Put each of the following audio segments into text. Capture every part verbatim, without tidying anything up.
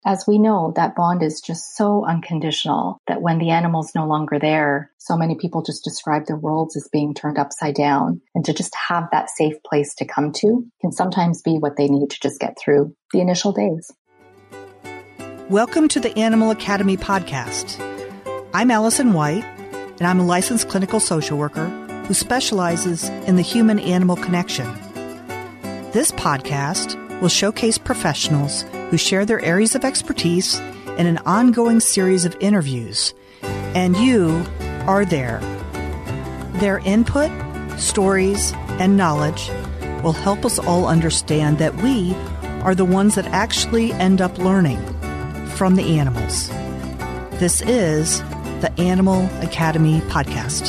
As we know, that bond is just so unconditional that when the animal's no longer there, so many people just describe their worlds as being turned upside down. And to just have that safe place to come to can sometimes be what they need to just get through the initial days. Welcome to the Animal Academy podcast. I'm Allison White, and I'm a licensed clinical social worker who specializes in the human-animal connection. This podcast will showcase professionals who share their areas of expertise in an ongoing series of interviews. And you are there. Their input, stories, and knowledge will help us all understand that we are the ones that actually end up learning from the animals. This is the Animal Academy podcast.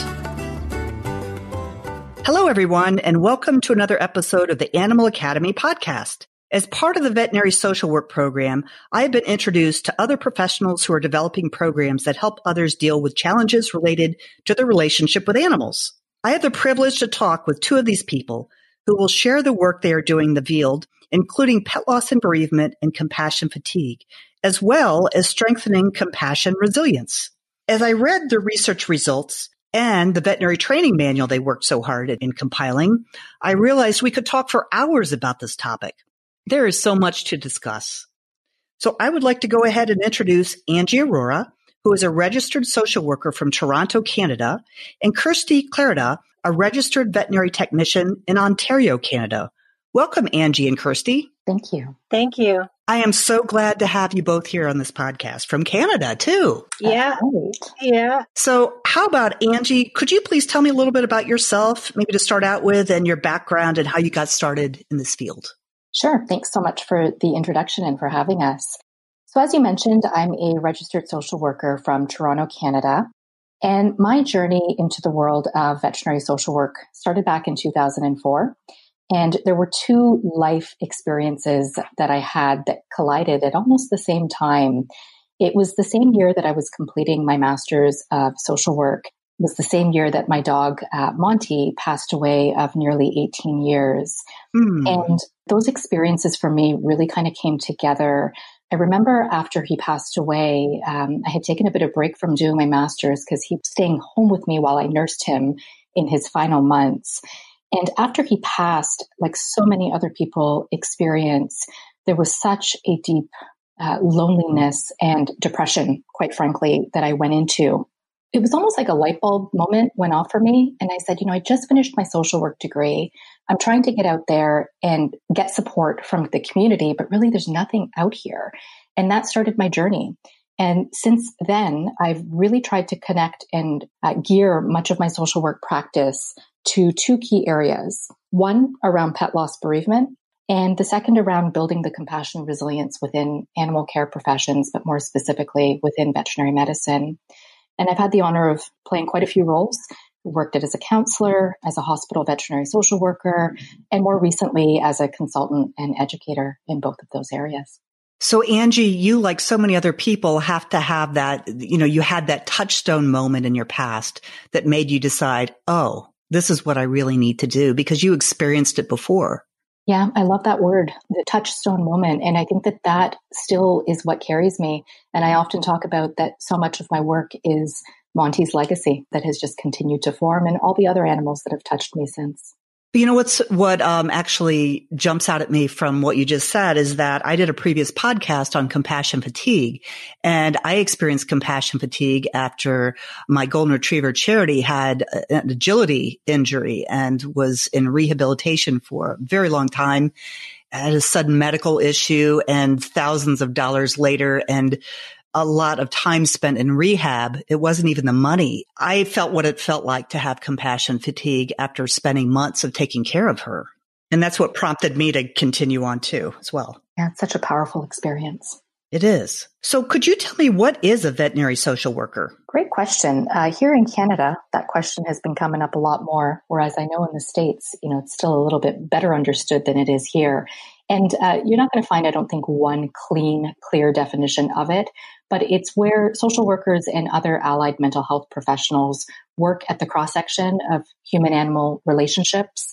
Hello, everyone, and welcome to another episode of the Animal Academy podcast. As part of the veterinary social work program, I have been introduced to other professionals who are developing programs that help others deal with challenges related to their relationship with animals. I have the privilege to talk with two of these people who will share the work they are doing in the field, including pet loss and bereavement and compassion fatigue, as well as strengthening compassion resilience. As I read the research results and the veterinary training manual they worked so hard at in compiling, I realized we could talk for hours about this topic. There is so much to discuss. So I would like to go ahead and introduce Angie Aurora, who is a registered social worker from Toronto, Canada, and Kirsty Clarida, a registered veterinary technician in Ontario, Canada. Welcome, Angie and Kirsty. Thank you. Thank you. I am so glad to have you both here on this podcast from Canada, too. Yeah. Right. Yeah. So how about, Angie, could you please tell me a little bit about yourself, maybe to start out with, and your background and how you got started in this field? Sure. Thanks so much for the introduction and for having us. So as you mentioned, I'm a registered social worker from Toronto, Canada. And my journey into the world of veterinary social work started back in two thousand four. And there were two life experiences that I had that collided at almost the same time. It was the same year that I was completing my master's of social work. It was the same year that my dog, uh, Monty, passed away of nearly eighteen years. Mm. And those experiences for me really kind of came together. I remember after he passed away, um, I had taken a bit of break from doing my master's because he was staying home with me while I nursed him in his final months. And after he passed, like so many other people experience, there was such a deep uh, loneliness and depression, quite frankly, that I went into. It was almost like a light bulb moment went off for me. And I said, you know, I just finished my social work degree. I'm trying to get out there and get support from the community, but really there's nothing out here. And that started my journey. And since then, I've really tried to connect and uh, gear much of my social work practice to two key areas. One around pet loss bereavement, and the second around building the compassion resilience within animal care professions, but more specifically within veterinary medicine. And I've had the honor of playing quite a few roles. I worked as a counselor, as a hospital veterinary social worker, and more recently as a consultant and educator in both of those areas. So Angie, you, like so many other people, have to have that, you know, you had that touchstone moment in your past that made you decide, oh, this is what I really need to do, because you experienced it before. Yeah, I love that word, the touchstone moment. And I think that that still is what carries me. And I often talk about that so much of my work is Monty's legacy that has just continued to form and all the other animals that have touched me since. You know, what's, what um, actually jumps out at me from what you just said is that I did a previous podcast on compassion fatigue, and I experienced compassion fatigue after my golden retriever Charity had an agility injury and was in rehabilitation for a very long time, had a sudden medical issue, and thousands of dollars later and a lot of time spent in rehab. It wasn't even the money. I felt what it felt like to have compassion fatigue after spending months of taking care of her. And that's what prompted me to continue on too, as well. Yeah, it's such a powerful experience. It is. So could you tell me, what is a veterinary social worker? Great question. Uh, here in Canada, that question has been coming up a lot more, whereas I know in the States, you know, it's still a little bit better understood than it is here. And uh, you're not going to find, I don't think, one clean, clear definition of it, but it's where social workers and other allied mental health professionals work at the cross-section of human-animal relationships.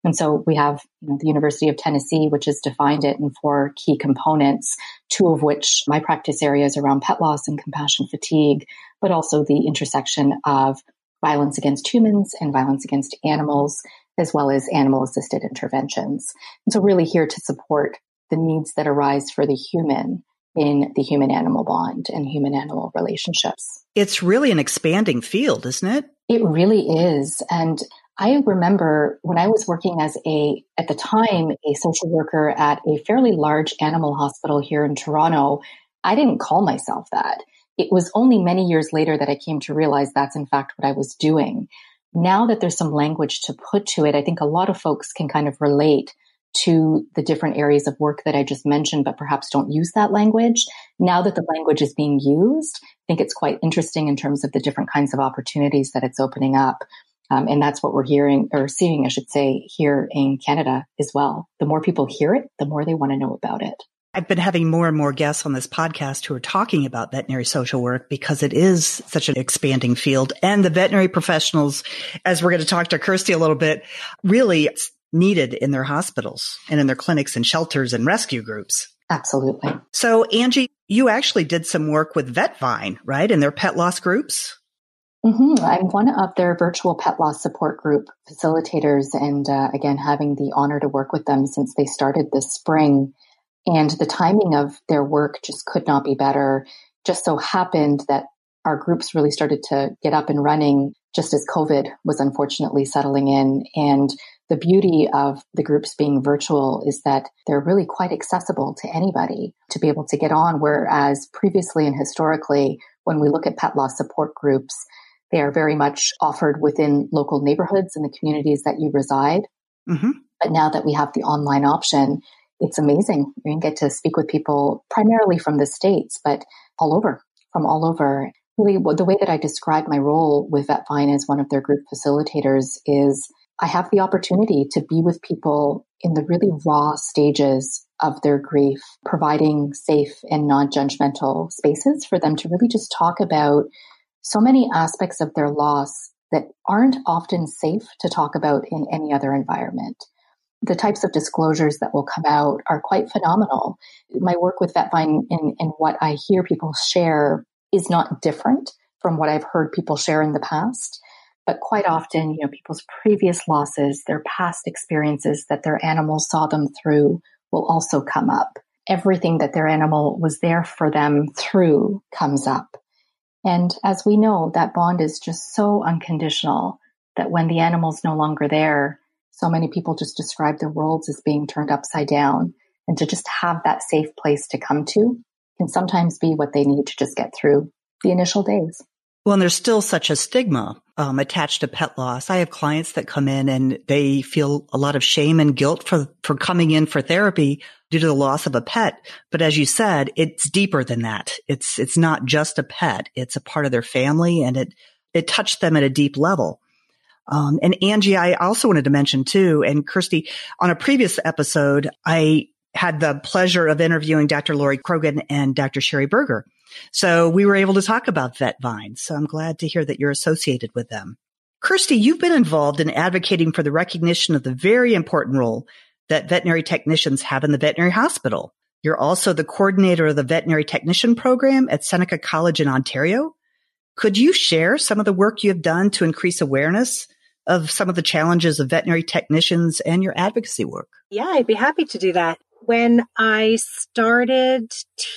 And so we have, you know, the University of Tennessee, which has defined it in four key components, two of which my practice areas around pet loss and compassion fatigue, but also the intersection of violence against humans and violence against animals, as well as animal-assisted interventions. And so really here to support the needs that arise for the human in the human-animal bond and human-animal relationships. It's really an expanding field, isn't it? It really is. And I remember when I was working as a, at the time, a social worker at a fairly large animal hospital here in Toronto, I didn't call myself that. It was only many years later that I came to realize that's in fact what I was doing. Now that there's some language to put to it, I think a lot of folks can kind of relate to the different areas of work that I just mentioned, but perhaps don't use that language. Now that the language is being used, I think it's quite interesting in terms of the different kinds of opportunities that it's opening up. Um, and that's what we're hearing or seeing, I should say, here in Canada as well. The more people hear it, the more they want to know about it. I've been having more and more guests on this podcast who are talking about veterinary social work because it is such an expanding field. And the veterinary professionals, as we're going to talk to Kirsty a little bit, really it's needed in their hospitals and in their clinics and shelters and rescue groups. Absolutely. So, Angie, you actually did some work with VetVine, right, in their pet loss groups? Mm-hmm. I'm one of their virtual pet loss support group facilitators, and uh, again, having the honor to work with them since they started this spring. And the timing of their work just could not be better. Just so happened that our groups really started to get up and running just as COVID was unfortunately settling in. And the beauty of the groups being virtual is that they're really quite accessible to anybody to be able to get on. Whereas previously and historically, when we look at pet loss support groups, they are very much offered within local neighborhoods and the communities that you reside. Mm-hmm. But now that we have the online option, it's amazing. You can get to speak with people primarily from the States, but all over, from all over. Really, the way that I describe my role with VetVine as one of their group facilitators is I have the opportunity to be with people in the really raw stages of their grief, providing safe and non-judgmental spaces for them to really just talk about so many aspects of their loss that aren't often safe to talk about in any other environment. The types of disclosures that will come out are quite phenomenal. My work with VetVine and, and what I hear people share is not different from what I've heard people share in the past. But quite often, you know, people's previous losses, their past experiences that their animals saw them through will also come up. Everything that their animal was there for them through comes up. And as we know, that bond is just so unconditional that when the animal's no longer there, so many people just describe their worlds as being turned upside down. And to just have that safe place to come to can sometimes be what they need to just get through the initial days. Well, and there's still such a stigma um, attached to pet loss. I have clients that come in and they feel a lot of shame and guilt for, for coming in for therapy due to the loss of a pet. But as you said, it's deeper than that. It's, it's not just a pet. It's a part of their family, and it, it touched them at a deep level. Um, and Angie, I also wanted to mention too, and Kirsty, on a previous episode, I had the pleasure of interviewing Doctor Lori Krogan and Doctor Sherry Berger. So we were able to talk about VetVine. So I'm glad to hear that you're associated with them. Kirsty, you've been involved in advocating for the recognition of the very important role that veterinary technicians have in the veterinary hospital. You're also the coordinator of the veterinary technician program at Seneca College in Ontario. Could you share some of the work you have done to increase awareness of some of the challenges of veterinary technicians and your advocacy work? Yeah, I'd be happy to do that. When I started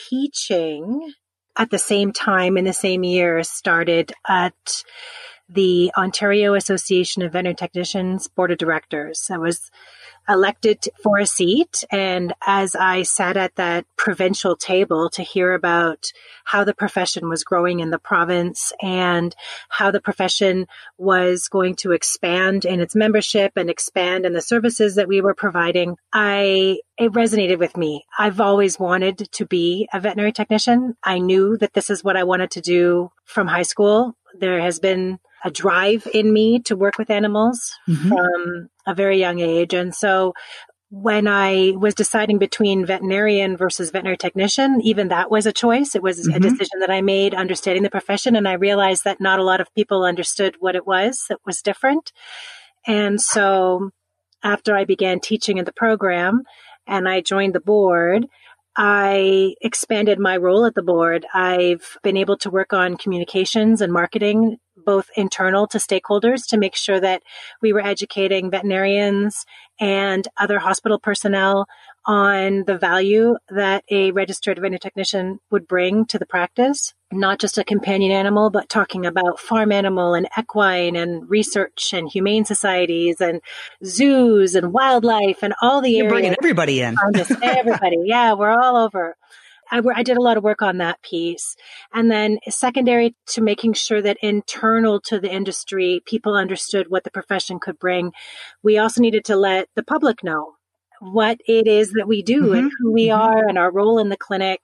teaching at the same time, in the same year, started at the Ontario Association of Veterinary Technicians Board of Directors. I was elected for a seat, and as I sat at that provincial table to hear about how the profession was growing in the province and how the profession was going to expand in its membership and expand in the services that we were providing, I it resonated with me. I've always wanted to be a veterinary technician. I knew that this is what I wanted to do from high school. There has been a drive in me to work with animals mm-hmm. from a very young age. And so when I was deciding between veterinarian versus veterinary technician, even that was a choice. It was mm-hmm. a decision that I made understanding the profession. And I realized that not a lot of people understood what it was that was different. And so after I began teaching in the program and I joined the board, I expanded my role at the board. I've been able to work on communications and marketing, both internal to stakeholders, to make sure that we were educating veterinarians and other hospital personnel on the value that a registered veterinary technician would bring to the practice. Not just a companion animal, but talking about farm animal and equine and research and humane societies and zoos and wildlife and all the You're areas. bringing everybody in. Just everybody. Yeah, we're all over. I, I did a lot of work on that piece. And then secondary to making sure that internal to the industry, people understood what the profession could bring. We also needed to let the public know what it is that we do mm-hmm. and who we mm-hmm. are and our role in the clinic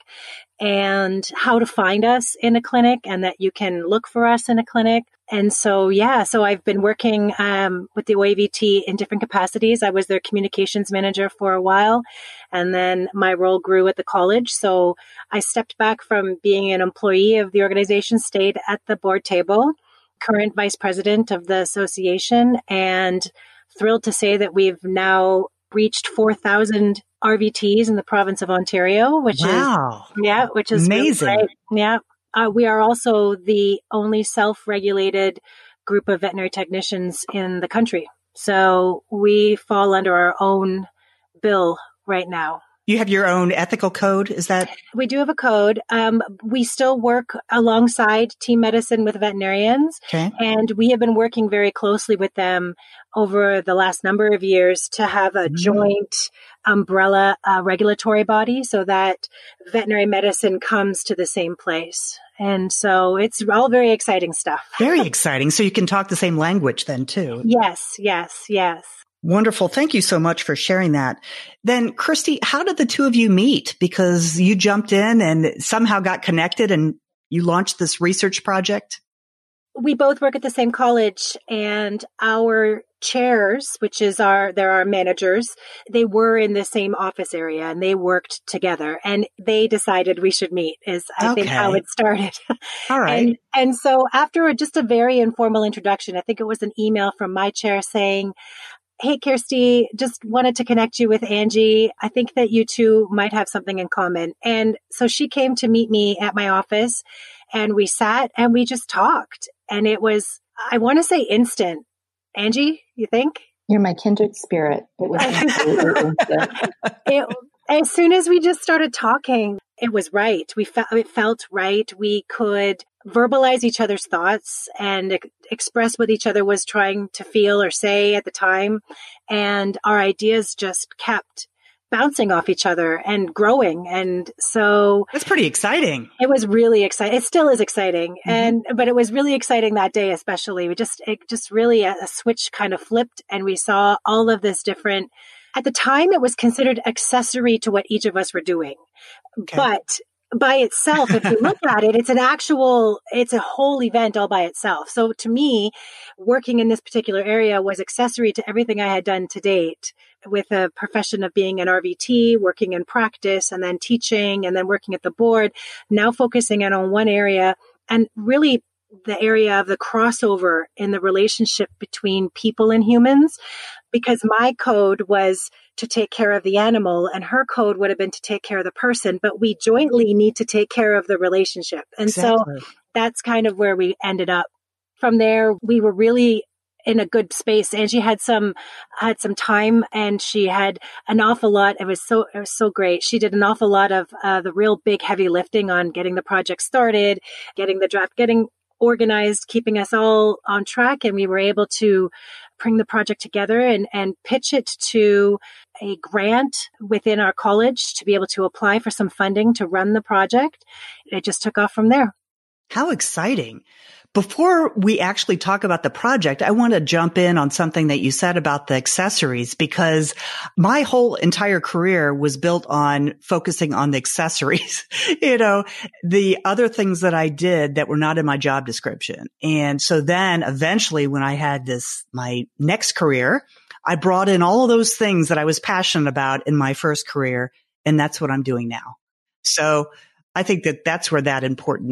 and how to find us in a clinic and that you can look for us in a clinic. And so, yeah, so I've been working um, with the O A V T in different capacities. I was their communications manager for a while, and then my role grew at the college. So I stepped back from being an employee of the organization, stayed at the board table, current vice president of the association, and thrilled to say that we've now reached four thousand R V Ts in the province of Ontario, which wow. is, yeah, which is amazing. Really great. Yeah. Uh, we are also the only self-regulated group of veterinary technicians in the country. So we fall under our own bill right now. You have your own ethical code, is that? We do have a code. Um, we still work alongside team medicine with veterinarians. Okay. And we have been working very closely with them over the last number of years to have a mm. joint umbrella uh, regulatory body so that veterinary medicine comes to the same place. And so it's all very exciting stuff. Very exciting. So you can talk the same language then too. Yes, yes, yes. Wonderful. Thank you so much for sharing that. Then, Christy, how did the two of you meet? Because you jumped in and somehow got connected and you launched this research project. We both work at the same college, and our chairs, which is our, they're our managers, they were in the same office area and they worked together and they decided we should meet is I okay. think how it started. All right. And, and so after just a very informal introduction, I think it was an email from my chair saying, "Hey, Kirsty, just wanted to connect you with Angie. I think that you two might have something in common." And so she came to meet me at my office and we sat and we just talked. And it was, I want to say instant. Angie, you think? You're my kindred spirit. It was absolutely instant. It, as soon as we just started talking, it was right. We felt, it felt right. We could verbalize each other's thoughts and ex- express what each other was trying to feel or say at the time. And our ideas just kept bouncing off each other and growing. And so that's pretty exciting. It was really exciting. It still is exciting. Mm-hmm. And, but it was really exciting that day, especially. We just, it just really a, a switch kind of flipped and we saw all of this different. At the time, it was considered accessory to what each of us were doing. Okay. But by itself, if you look at it, it's an actual, it's a whole event all by itself. So to me, working in this particular area was accessory to everything I had done to date with a profession of being an R V T, working in practice and then teaching and then working at the board, now focusing in on one area and really the area of the crossover in the relationship between people and humans, because my code was to take care of the animal and her code would have been to take care of the person, but we jointly need to take care of the relationship. And exactly. So that's kind of where we ended up. From there, we were really in a good space. Angie had some, had some time and she had an awful lot. It was so, it was so great. She did an awful lot of uh, the real big heavy lifting on getting the project started, getting the draft, getting organized, keeping us all on track. And we were able to bring the project together and, and pitch it to a grant within our college to be able to apply for some funding to run the project. It just took off from there. How exciting. Before we actually talk about the project, I want to jump in on something that you said about the accessories, because my whole entire career was built on focusing on the accessories, you know, the other things that I did that were not in my job description. And so then eventually when I had this, my next career, I brought in all of those things that I was passionate about in my first career. And that's what I'm doing now. So I think that that's where that important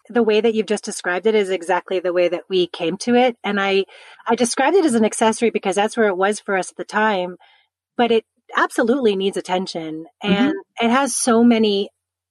the way that you've just described it is exactly the way that we came to it. And I, I described it as an accessory because that's where it was for us at the time, but it absolutely needs attention. And mm-hmm. it has so many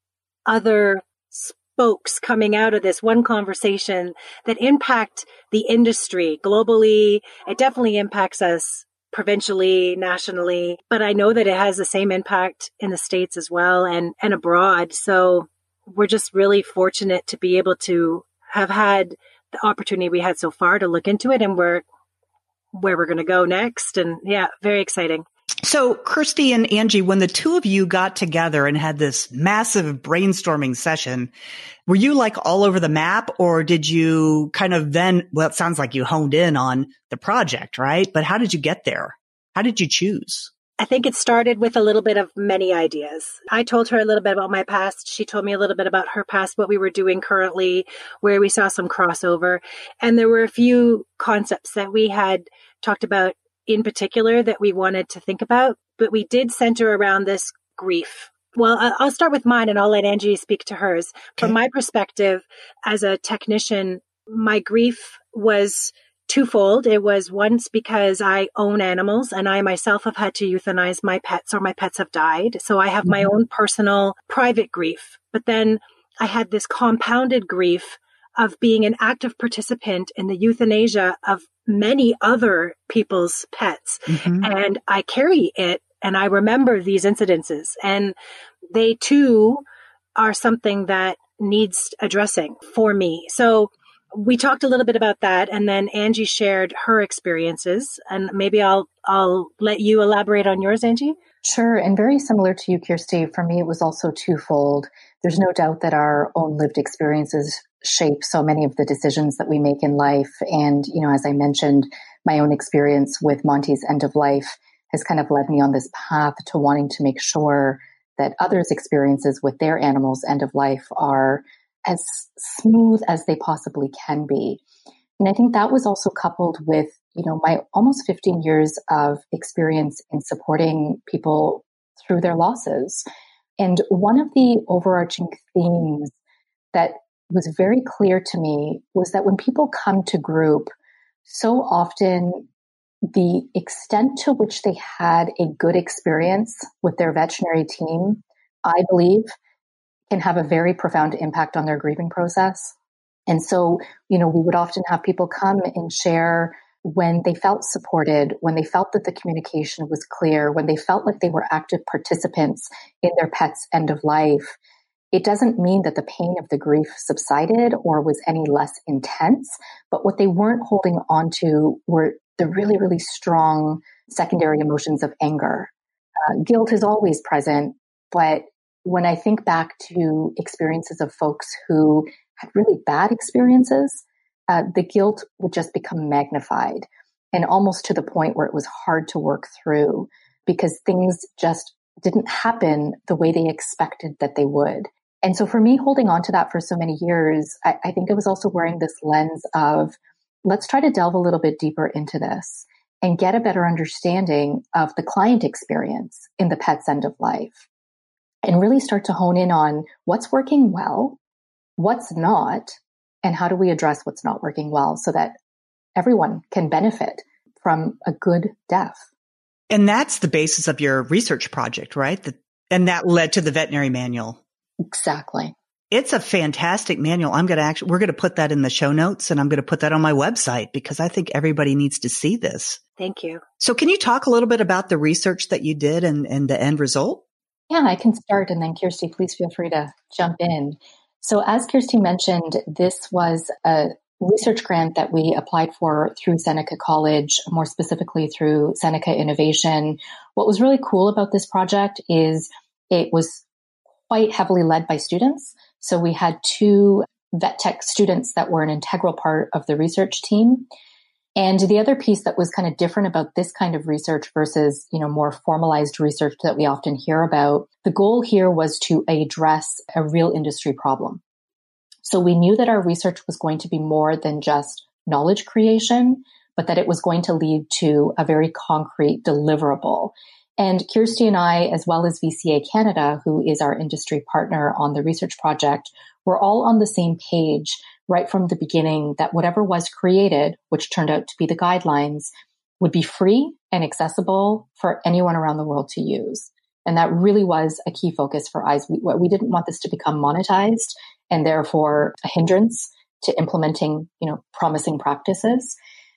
other spokes coming out of this one conversation that impact the industry globally. It definitely impacts us provincially, nationally, but I know that it has the same impact in the States as well and, and abroad. So we're just really fortunate to be able to have had the opportunity we had so far to look into it, and we're where we're going to go next. And yeah, very exciting. So Kirsty and Angie, when the two of you got together and had this massive brainstorming session, were you like all over the map, or did you kind of then, well, it sounds like you honed in on the project, right? But how did you get there? How did you choose? I think it started with a little bit of many ideas. I told her a little bit about my past. She told me a little bit about her past, what we were doing currently, where we saw some crossover. And there were a few concepts that we had talked about in particular that we wanted to think about, but we did center around this grief. Well, I'll start with mine and I'll let Angie speak to hers. Okay. From my perspective as a technician, my grief was twofold. It was once because I own animals and I myself have had to euthanize my pets, or my pets have died. So I have mm-hmm. my own personal private grief. But then I had this compounded grief of being an active participant in the euthanasia of many other people's pets. Mm-hmm. And I carry it and I remember these incidences, and they too are something that needs addressing for me. So we talked a little bit about that, and then Angie shared her experiences, and maybe I'll I'll let you elaborate on yours, Angie. Sure. And very similar to you, Kirsty, for me, it was also twofold. There's no doubt that our own lived experiences shape so many of the decisions that we make in life. And, you know, as I mentioned, my own experience with Monty's end of life has kind of led me on this path to wanting to make sure that others' experiences with their animals' end of life are as smooth as they possibly can be. And I think that was also coupled with, you know, my almost fifteen years of experience in supporting people through their losses. And one of the overarching themes that was very clear to me was that when people come to group, so often the extent to which they had a good experience with their veterinary team, I believe, can have a very profound impact on their grieving process. And so, you know, we would often have people come and share when they felt supported, when they felt that the communication was clear, when they felt like they were active participants in their pet's end of life. It doesn't mean that the pain of the grief subsided or was any less intense, but what they weren't holding on to were the really, really strong secondary emotions of anger. Uh, guilt is always present, but when I think back to experiences of folks who had really bad experiences, uh, the guilt would just become magnified, and almost to the point where it was hard to work through because things just didn't happen the way they expected that they would. And so for me, holding on to that for so many years, I, I think I was also wearing this lens of, let's try to delve a little bit deeper into this and get a better understanding of the client experience in the pet's end of life, and really start to hone in on what's working well, what's not, and how do we address what's not working well so that everyone can benefit from a good death. And that's the basis of your research project, right? The, and that led to the veterinary manual. Exactly. It's a fantastic manual. I'm going to actually, we're going to put that in the show notes, and I'm going to put that on my website because I think everybody needs to see this. Thank you. So can you talk a little bit about the research that you did and, and the end result? Yeah, I can start, and then Kirsty, please feel free to jump in. So as Kirsty mentioned, this was a research grant that we applied for through Seneca College, more specifically through Seneca Innovation. What was really cool about this project is it was quite heavily led by students. So we had two vet tech students that were an integral part of the research team. And the other piece that was kind of different about this kind of research versus, you know, more formalized research that we often hear about, the goal here was to address a real industry problem. So we knew that our research was going to be more than just knowledge creation, but that it was going to lead to a very concrete deliverable. And Kirsty and I, as well as V C A Canada, who is our industry partner on the research project, were all on the same page right from the beginning that whatever was created, which turned out to be the guidelines, would be free and accessible for anyone around the world to use. And that really was a key focus for us. We, we didn't want this to become monetized and therefore a hindrance to implementing, you know, promising practices.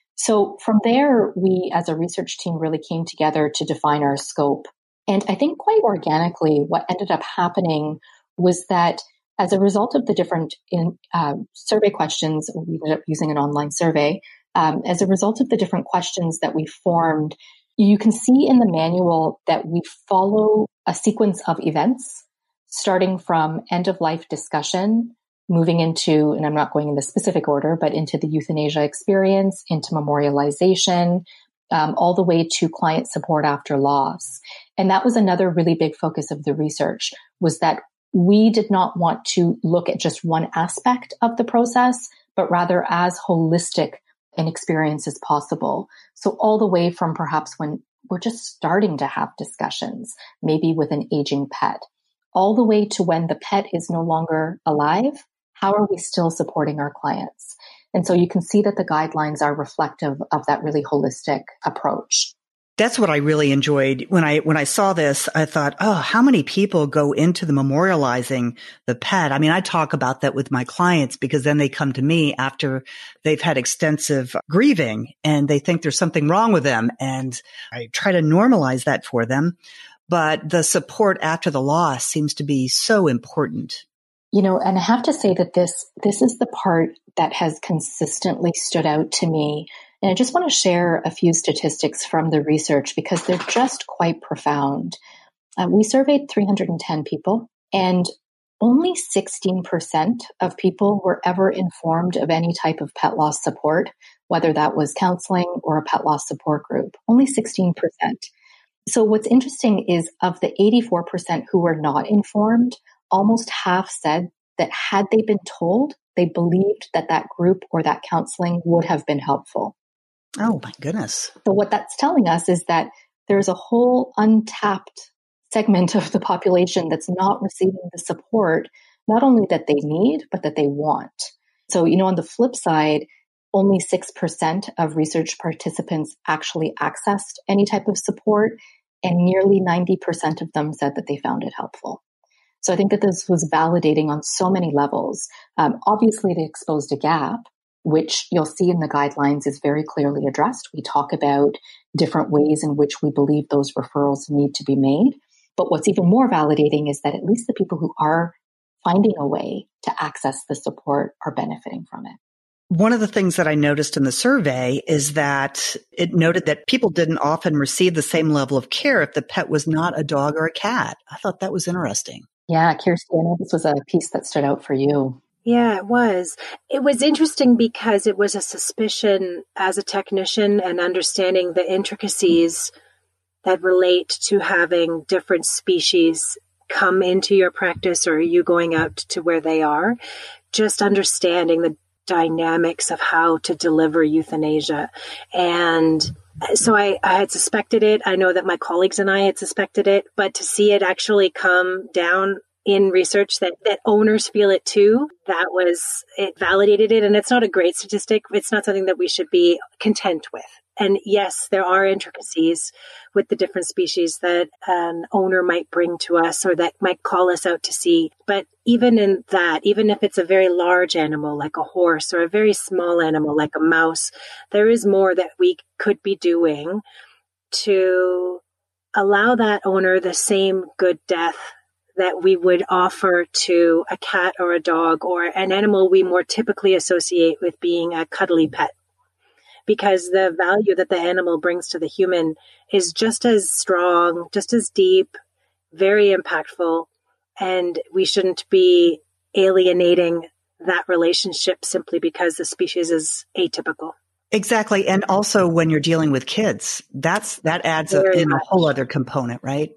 So from there, we as a research team really came together to define our scope. And I think quite organically, what ended up happening was that as a result of the different in, uh, survey questions, we ended up using an online survey. Um, as a result of the different questions that we formed, you can see in the manual that we follow a sequence of events, starting from end of life discussion, moving into, and I'm not going in the specific order, but into the euthanasia experience, into memorialization, um, all the way to client support after loss. And that was another really big focus of the research, was that we did not want to look at just one aspect of the process, but rather as holistic an experience as possible. So all the way from perhaps when we're just starting to have discussions, maybe with an aging pet, all the way to when the pet is no longer alive, how are we still supporting our clients? And so you can see that the guidelines are reflective of that really holistic approach. That's what I really enjoyed. When I, when I saw this, I thought, oh, how many people go into the memorializing the pet? I mean, I talk about that with my clients because then they come to me after they've had extensive grieving and they think there's something wrong with them. And I try to normalize that for them. But the support after the loss seems to be so important. You know, and I have to say that this, this is the part that has consistently stood out to me. And I just want to share a few statistics from the research because they're just quite profound. Uh, we surveyed three hundred ten people, and only sixteen percent of people were ever informed of any type of pet loss support, whether that was counseling or a pet loss support group. Only sixteen percent. So what's interesting is of the eighty-four percent who were not informed, almost half said that had they been told, they believed that that group or that counseling would have been helpful. Oh, my goodness. So what that's telling us is that there's a whole untapped segment of the population that's not receiving the support, not only that they need, but that they want. So, you know, on the flip side, only six percent of research participants actually accessed any type of support, and nearly ninety percent of them said that they found it helpful. So I think that this was validating on so many levels. Um, obviously, it exposed a gap, which you'll see in the guidelines is very clearly addressed. We talk about different ways in which we believe those referrals need to be made. But what's even more validating is that at least the people who are finding a way to access the support are benefiting from it. One of the things that I noticed in the survey is that it noted that people didn't often receive the same level of care if the pet was not a dog or a cat. I thought that was interesting. Yeah, Kirsty, I know this was a piece that stood out for you. Yeah, it was. It was interesting because it was a suspicion as a technician and understanding the intricacies that relate to having different species come into your practice or you going out to where they are. Just understanding the dynamics of how to deliver euthanasia. And so I, I had suspected it. I know that my colleagues and I had suspected it, but to see it actually come down in research that, that owners feel it too, that was, it validated it. And it's not a great statistic. It's not something that we should be content with. And yes, there are intricacies with the different species that an owner might bring to us or that might call us out to see. But even in that, even if it's a very large animal like a horse or a very small animal like a mouse, there is more that we could be doing to allow that owner the same good death that we would offer to a cat or a dog or an animal we more typically associate with being a cuddly pet. Because the value that the animal brings to the human is just as strong, just as deep, very impactful, and we shouldn't be alienating that relationship simply because the species is atypical. Exactly. And also when you're dealing with kids, that's that adds a, in a whole other component, right?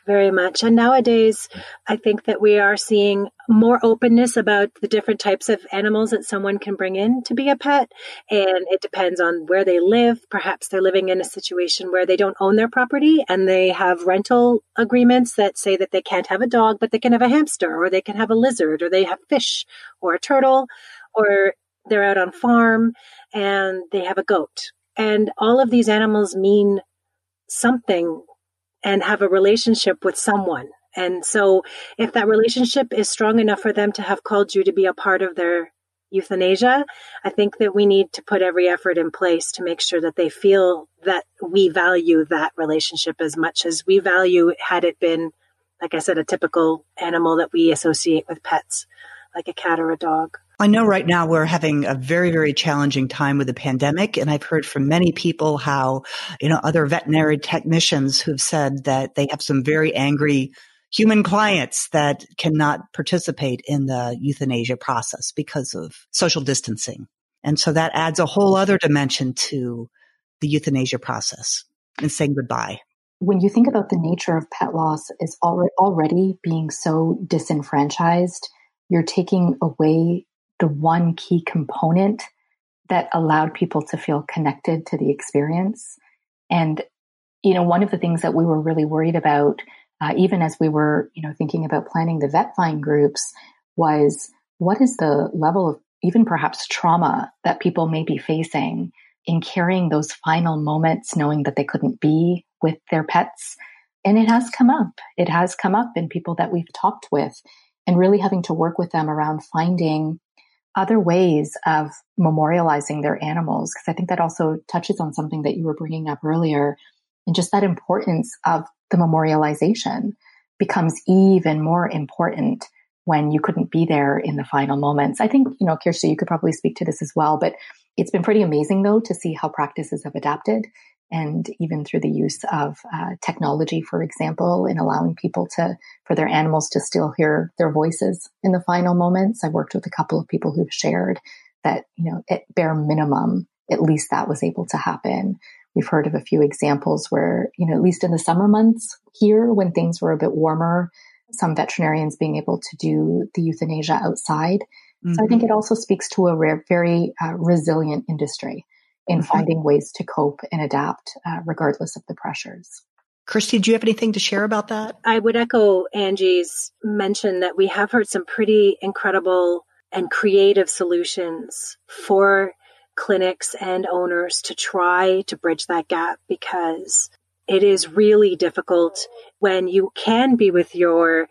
very much. And nowadays, I think that we are seeing more openness about the different types of animals that someone can bring in to be a pet. And it depends on where they live. Perhaps they're living in a situation where they don't own their property and they have rental agreements that say that they can't have a dog, but they can have a hamster, or they can have a lizard, or they have fish or a turtle, or they're out on farm and they have a goat. And all of these animals mean something and have a relationship with someone. And so if that relationship is strong enough for them to have called you to be a part of their euthanasia, I think that we need to put every effort in place to make sure that they feel that we value that relationship as much as we value had it been, like I said, a typical animal that we associate with pets, like a cat or a dog. I know right now we're having a very, very challenging time with the pandemic, and I've heard from many people how, you know, other veterinary technicians who've said that they have some very angry human clients that cannot participate in the euthanasia process because of social distancing. And so that adds a whole other dimension to the euthanasia process and saying goodbye. When you think about the nature of pet loss is already being so disenfranchised, you're taking away the one key component that allowed people to feel connected to the experience. And, you know, one of the things that we were really worried about, uh, even as we were, you know, thinking about planning the vet find groups, was what is the level of even perhaps trauma that people may be facing in carrying those final moments, knowing that they couldn't be with their pets. And it has come up. It has come up in people that we've talked with, and really having to work with them around finding other ways of memorializing their animals. Because I think that also touches on something that you were bringing up earlier, and just that importance of the memorialization becomes even more important when you couldn't be there in the final moments. I think, you know, Kirsty, you could probably speak to this as well, but it's been pretty amazing though to see how practices have adapted, and even through the use of uh, technology, for example, in allowing people to, for their animals to still hear their voices in the final moments. I worked with a couple of people who've shared that, you know, at bare minimum, at least that was able to happen. We've heard of a few examples where, you know, at least in the summer months here, when things were a bit warmer, some veterinarians being able to do the euthanasia outside. Mm-hmm. So I think it also speaks to a rare, very uh, resilient industry in mm-hmm. finding ways to cope and adapt uh, regardless of the pressures. Kirsty, do you have anything to share about that? I would echo Angie's mention that we have heard some pretty incredible and creative solutions for clinics and owners to try to bridge that gap, because it is really difficult when you can be with your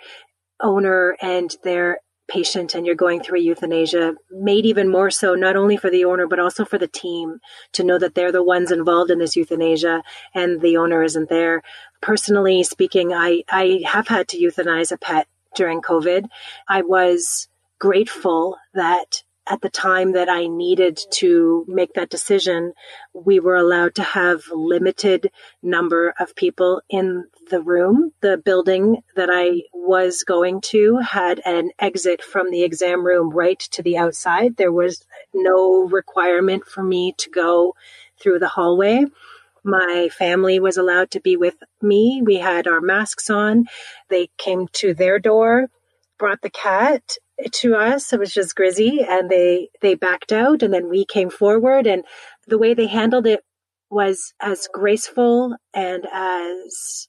owner and their patient and you're going through a euthanasia, made even more so not only for the owner, but also for the team, to know that they're the ones involved in this euthanasia and the owner isn't there. Personally speaking, I, I have had to euthanize a pet during COVID. I was grateful that at the time that I needed to make that decision, we were allowed to have limited number of people in the room. The building that I was going to had an exit from the exam room right to the outside. There was no requirement for me to go through the hallway. My family was allowed to be with me. We had our masks on. They came to their door, brought the cat to us. It was just Grizzy, and they, they backed out, and then we came forward, and the way they handled it was as graceful and as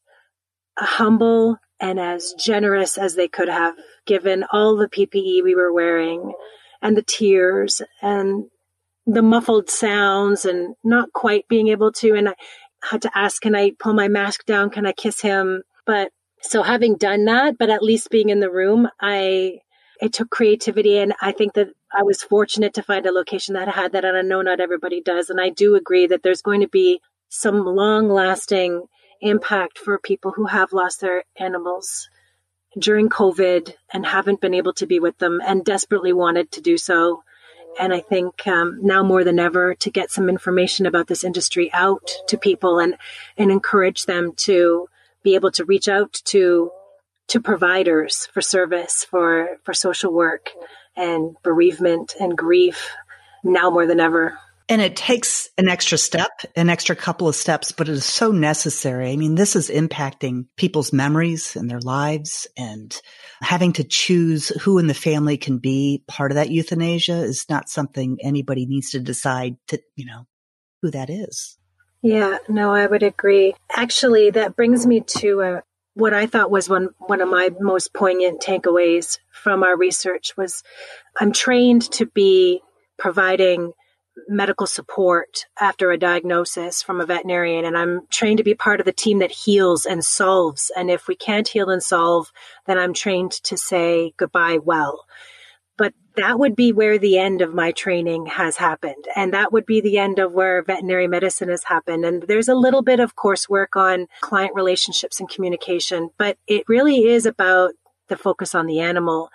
humble and as generous as they could have, given all the P P E we were wearing and the tears and the muffled sounds and not quite being able to. And I had to ask, can I pull my mask down? Can I kiss him? But so having done that, but at least being in the room, I, it took creativity. And I think that I was fortunate to find a location that had that. And I know not everybody does. And I do agree that there's going to be some long lasting impact for people who have lost their animals during COVID and haven't been able to be with them and desperately wanted to do so. And I think um, now more than ever to get some information about this industry out to people and, and encourage them to be able to reach out to to providers for service, for, for social work and bereavement and grief now more than ever. And it takes an extra step, an extra couple of steps, but it is so necessary. I mean, this is impacting people's memories and their lives, and having to choose who in the family can be part of that euthanasia is not something anybody needs to decide to, you know, who that is. Yeah, no, I would agree. Actually, that brings me to a, what I thought was one, one of my most poignant takeaways from our research was I'm trained to be providing medical support after a diagnosis from a veterinarian, and I'm trained to be part of the team that heals and solves. And if we can't heal and solve, then I'm trained to say goodbye well. But that would be where the end of my training has happened. And that would be the end of where veterinary medicine has happened. And there's a little bit of coursework on client relationships and communication, but it really is about the focus on the animal.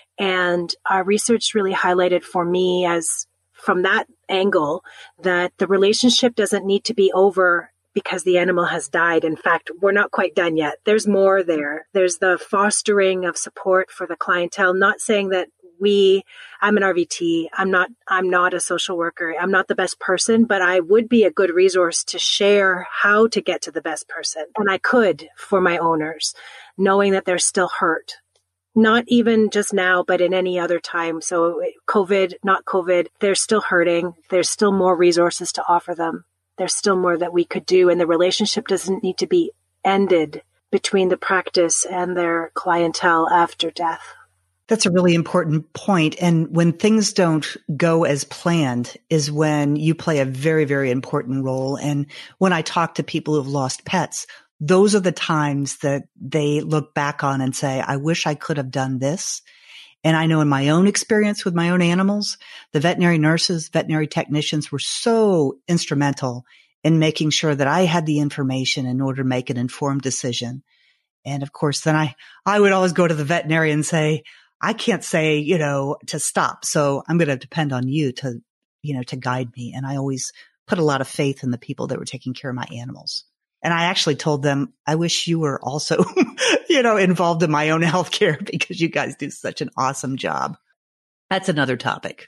And our research really highlighted for me as from that angle that the relationship doesn't need to be over because the animal has died. In fact, we're not quite done yet. There's more there. There's the fostering of support for the clientele, not saying that we, I'm an R V T, I'm not, I'm not a social worker, I'm not the best person, but I would be a good resource to share how to get to the best person. And I could for my owners, knowing that they're still hurt. Not even just now, but in any other time. So COVID, not COVID, they're still hurting. There's still more resources to offer them. There's still more that we could do. And the relationship doesn't need to be ended between the practice and their clientele after death. That's a really important point. And when things don't go as planned is when you play a very, very important role. And when I talk to people who've lost pets, those are the times that they look back on and say, I wish I could have done this. And I know in my own experience with my own animals, the veterinary nurses, veterinary technicians were so instrumental in making sure that I had the information in order to make an informed decision. And of course, then I, I would always go to the veterinarian and say, I can't say, you know, to stop. So I'm going to depend on you to, you know, to guide me. And I always put a lot of faith in the people that were taking care of my animals. And I actually told them, I wish you were also, you know, involved in my own healthcare because you guys do such an awesome job. That's another topic.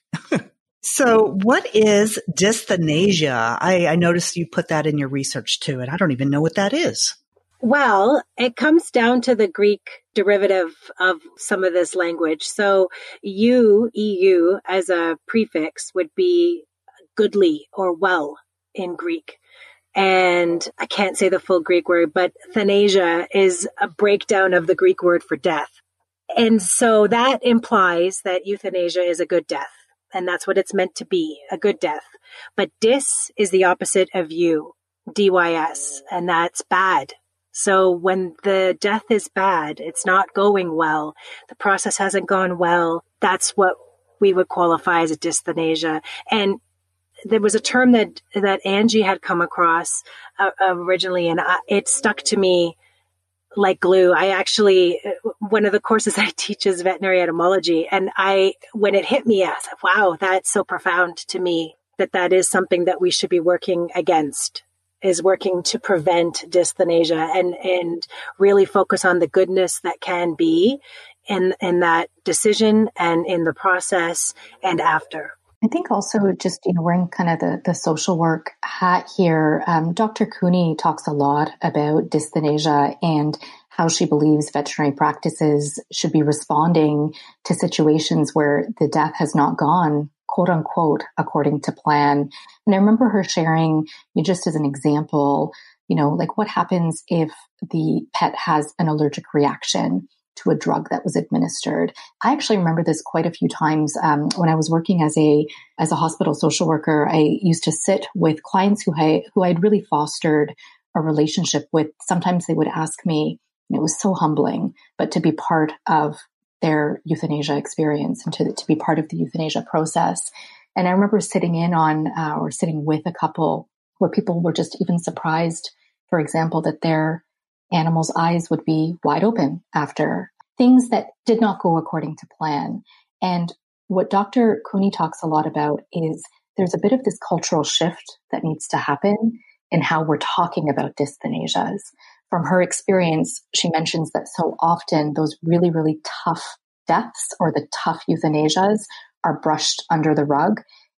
So what is dysthanasia? I, I noticed you put that in your research too, and I don't even know what that is. Well, it comes down to the Greek derivative of some of this language. So eu, E U, as a prefix would be goodly or well in Greek. And I can't say the full Greek word, but thanasia is a breakdown of the Greek word for death. And so that implies that euthanasia is a good death. And that's what it's meant to be, a good death. But dys is the opposite of you, D Y S, and that's bad. So when the death is bad, it's not going well, the process hasn't gone well, that's what we would qualify as a dysthanasia. And there was a term that, that Angie had come across uh, originally, and I, it stuck to me like glue. I actually, one of the courses I teach is veterinary etymology. And I, when it hit me, I was like, wow, that's so profound to me that that is something that we should be working against, is working to prevent dysthanasia and, and really focus on the goodness that can be in, in that decision and in the process and after. I think also just, you know, wearing kind of the, the social work hat here, um, Doctor Cooney talks a lot about dysthanasia and how she believes veterinary practices should be responding to situations where the death has not gone, quote unquote, according to plan. And I remember her sharing, you know, just as an example, you know, like what happens if the pet has an allergic reaction to a drug that was administered. I actually remember this quite a few times um, when I was working as a as a hospital social worker. I used to sit with clients who I who I'd really fostered a relationship with. Sometimes they would ask me, and it was so humbling, but to be part of their euthanasia experience and to to be part of the euthanasia process. And I remember sitting in on uh, or sitting with a couple where people were just even surprised, for example, that their animals' eyes would be wide open after things that did not go according to plan. And what Doctor Cooney talks a lot about is there's a bit of this cultural shift that needs to happen in how we're talking about dysthanasias. From her experience, she mentions that so often those really, really tough deaths or the tough euthanasias are brushed under the rug.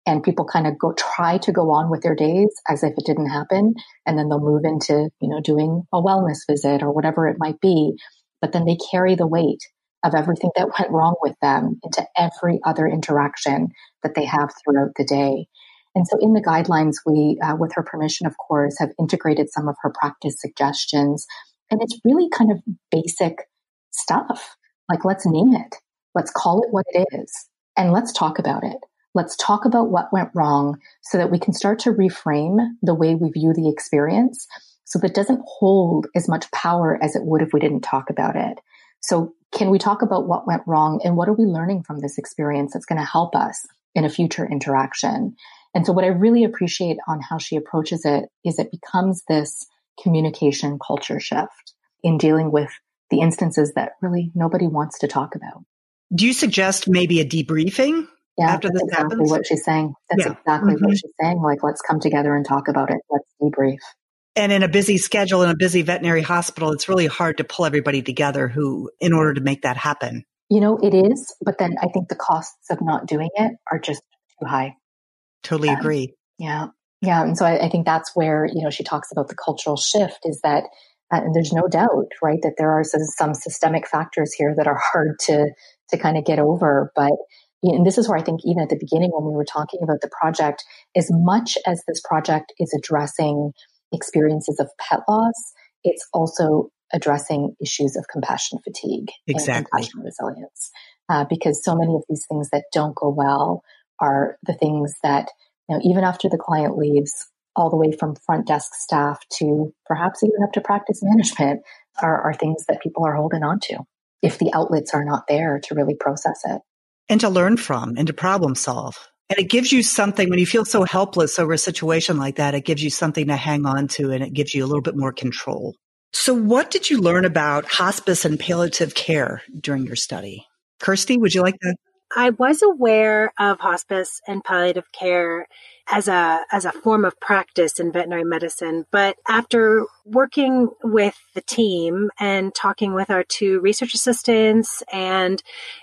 And people kind of go try to go on with their days as if it didn't happen. And then they'll move into, you know, doing a wellness visit or whatever it might be. But then they carry the weight of everything that went wrong with them into every other interaction that they have throughout the day. And so in the guidelines, we, uh, with her permission, of course, have integrated some of her practice suggestions. And it's really kind of basic stuff. Like, let's name it. Let's call it what it is. And let's talk about it. Let's talk about what went wrong so that we can start to reframe the way we view the experience so that it doesn't hold as much power as it would if we didn't talk about it. So can we talk about what went wrong and what are we learning from this experience that's going to help us in a future interaction? And so what I really appreciate on how she approaches it is it becomes this communication culture shift in dealing with the instances that really nobody wants to talk about. Do you suggest maybe a debriefing? Yeah, after that's this exactly happens? what she's saying. That's Yeah. exactly Mm-hmm. what she's saying. Like, let's come together and talk about it. Let's debrief. And in a busy schedule in a busy veterinary hospital, it's really hard to pull everybody together who, in order to make that happen. You know, it is, but then I think the costs of not doing it are just too high. Totally Um, agree. Yeah. Yeah. And so I, I think that's where, you know, she talks about the cultural shift is that, uh, and there's no doubt, right, that there are some, some systemic factors here that are hard to, to kind of get over. But, you know, and this is where I think even at the beginning when we were talking about the project, as much as this project is addressing experiences of pet loss, it's also addressing issues of compassion fatigue Exactly. and compassion resilience. Uh, because so many of these things that don't go well are the things that, you know, even after the client leaves, all the way from front desk staff to perhaps even up to practice management are, are things that people are holding on to if the outlets are not there to really process it. And to learn from and to problem solve. And it gives you something when you feel so helpless over a situation like that, it gives you something to hang on to and it gives you a little bit more control. So what did you learn about hospice and palliative care during your study? Kirsty, would you like to? I was aware of hospice and palliative care as a as a form of practice in veterinary medicine, but after working with the team and talking with our two research assistants and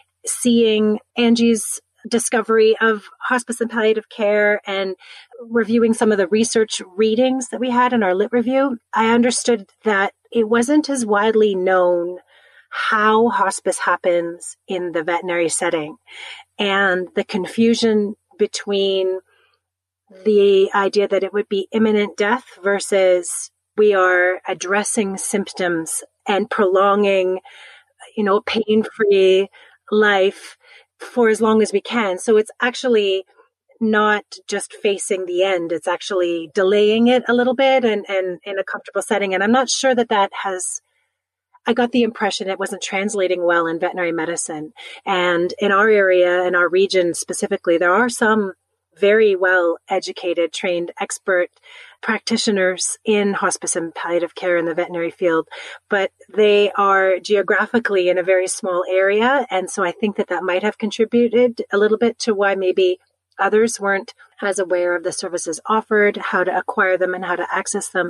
seeing Angie's discovery of hospice and palliative care and reviewing some of the research readings that we had in our lit review, I understood that it wasn't as widely known how hospice happens in the veterinary setting and the confusion between the idea that it would be imminent death versus we are addressing symptoms and prolonging, you know, pain-free life for as long as we can. So it's actually not just facing the end. It's actually delaying it a little bit and, and in a comfortable setting. And I'm not sure that that has, I got the impression it wasn't translating well in veterinary medicine. And in our area, in our region specifically, there are some very well educated, trained, expert practitioners in hospice and palliative care in the veterinary field, but they are geographically in a very small area. And so I think that that might have contributed a little bit to why maybe others weren't as aware of the services offered, how to acquire them and how to access them.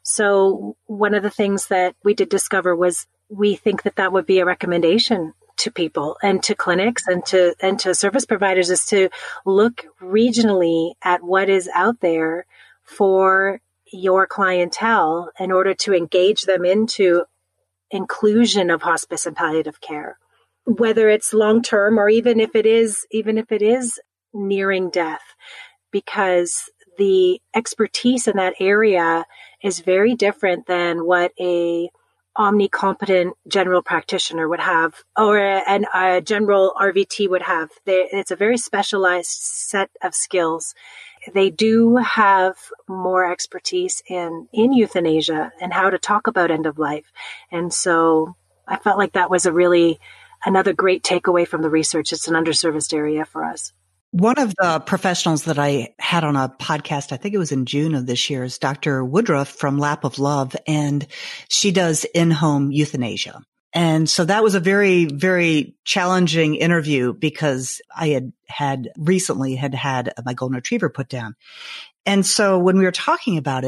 So one of the things that we did discover was we think that that would be a recommendation to people and to clinics and to and to service providers is to look regionally at what is out there for your clientele in order to engage them into inclusion of hospice and palliative care, whether it's long term or even if it is even if it is nearing death, because the expertise in that area is very different than what a omnicompetent general practitioner would have, or a, an, a general R V T would have. They, it's a very specialized set of skills. They do have more expertise in, in euthanasia and how to talk about end of life. And so I felt like that was a really another great takeaway from the research. It's an underserviced area for us. One of the professionals that I had on a podcast, I think it was in June of this year, is Doctor Woodruff from Lap of Love, and she does in-home euthanasia. And so that was a very, very challenging interview because I had had recently had had my golden retriever put down. And so when we were talking about it,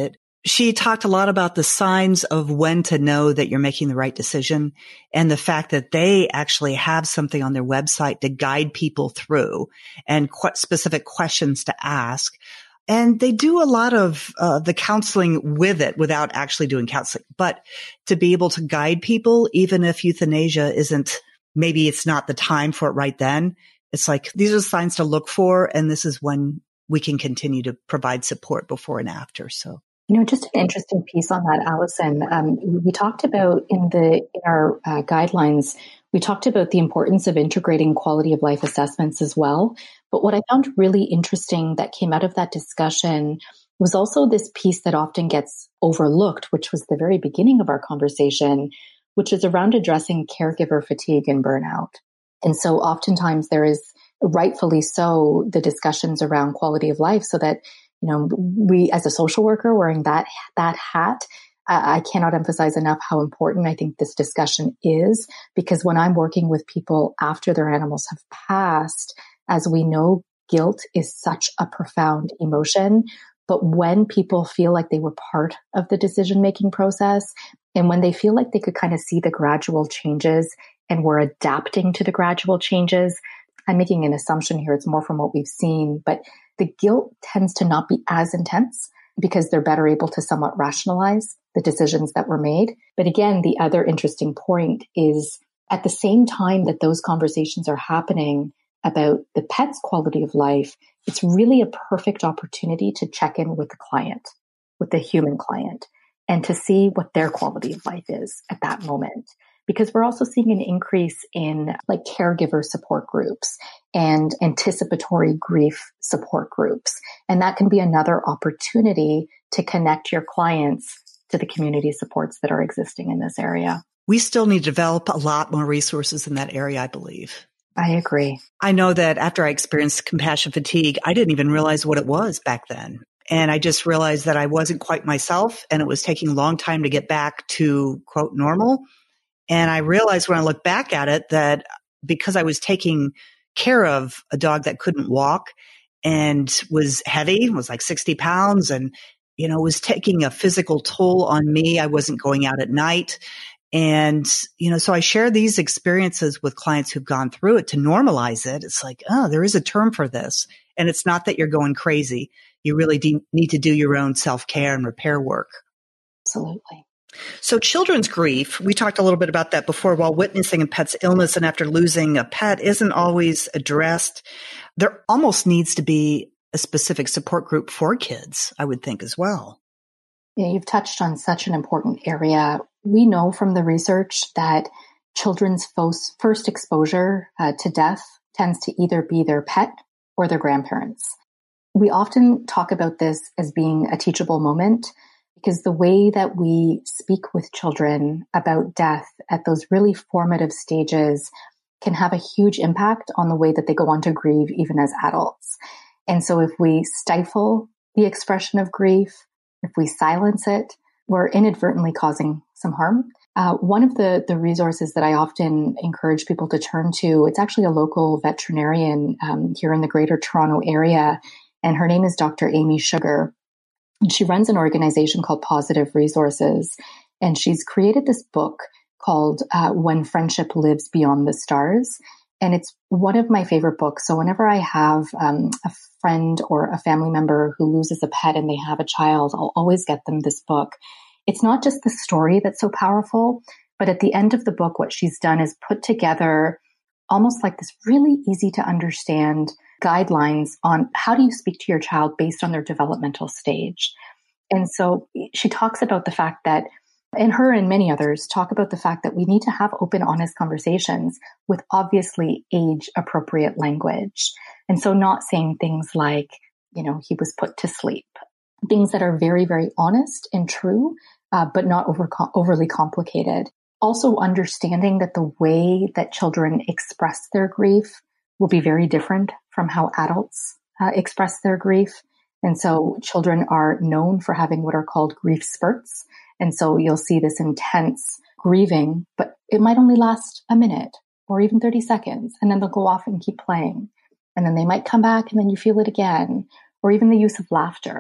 She talked a lot about the signs of when to know that you're making the right decision, and the fact that they actually have something on their website to guide people through and qu- specific questions to ask. And they do a lot of uh, the counseling with it without actually doing counseling. But to be able to guide people, even if euthanasia isn't, maybe it's not the time for it right then, it's like, these are signs to look for, and this is when we can continue to provide support before and after. So. You know, just an interesting piece on that, Allison. Um, we talked about in the in our uh, guidelines, we talked about the importance of integrating quality of life assessments as well. But what I found really interesting that came out of that discussion was also this piece that often gets overlooked, which was the very beginning of our conversation, which is around addressing caregiver fatigue and burnout. And so oftentimes there is, rightfully so, the discussions around quality of life, so that you know, we as a social worker wearing that that hat, I, I cannot emphasize enough how important I think this discussion is, because when I'm working with people after their animals have passed, as we know, guilt is such a profound emotion. But when people feel like they were part of the decision-making process, and when they feel like they could kind of see the gradual changes and we're adapting to the gradual changes, I'm making an assumption here, it's more from what we've seen, but the guilt tends to not be as intense because they're better able to somewhat rationalize the decisions that were made. But again, the other interesting point is at the same time that those conversations are happening about the pet's quality of life, it's really a perfect opportunity to check in with the client, with the human client, and to see what their quality of life is at that moment. Because we're also seeing an increase in like caregiver support groups and anticipatory grief support groups. And that can be another opportunity to connect your clients to the community supports that are existing in this area. We still need to develop a lot more resources in that area, I believe. I agree. I know that after I experienced compassion fatigue, I didn't even realize what it was back then. And I just realized that I wasn't quite myself, and it was taking a long time to get back to, quote, normal. And I realized when I look back at it that because I was taking care of a dog that couldn't walk and was heavy, was like sixty pounds, and, you know, was taking a physical toll on me. I wasn't going out at night. And, you know, so I share these experiences with clients who've gone through it to normalize it. It's like, oh, there is a term for this. And it's not that you're going crazy. You really de- need to do your own self-care and repair work. Absolutely. So children's grief, we talked a little bit about that before, while witnessing a pet's illness and after losing a pet isn't always addressed. There almost needs to be a specific support group for kids, I would think, as well. Yeah, you've touched on such an important area. We know from the research that children's first exposure uh, to death tends to either be their pet or their grandparents. We often talk about this as being a teachable moment, because the way that we speak with children about death at those really formative stages can have a huge impact on the way that they go on to grieve even as adults. And so if we stifle the expression of grief, if we silence it, we're inadvertently causing some harm. Uh, one of the, the resources that I often encourage people to turn to, it's actually a local veterinarian um, here in the Greater Toronto area, and her name is Doctor Amy Sugar. And she runs an organization called Positive Resources, and she's created this book called uh, When Friendship Lives Beyond the Stars. And it's one of my favorite books. So whenever I have um, a friend or a family member who loses a pet and they have a child, I'll always get them this book. It's not just the story that's so powerful, but at the end of the book, what she's done is put together almost like this really easy to understand guidelines on how do you speak to your child based on their developmental stage. And so she talks about the fact that, and her and many others talk about the fact that we need to have open, honest conversations with obviously age-appropriate language. And so not saying things like, you know, he was put to sleep, things that are very, very honest and true, uh, but not over, overly complicated. Also understanding that the way that children express their grief will be very different from how adults uh, express their grief. And so children are known for having what are called grief spurts. And so you'll see this intense grieving, but it might only last a minute or even thirty seconds. And then they'll go off and keep playing. And then they might come back and then you feel it again, or even the use of laughter.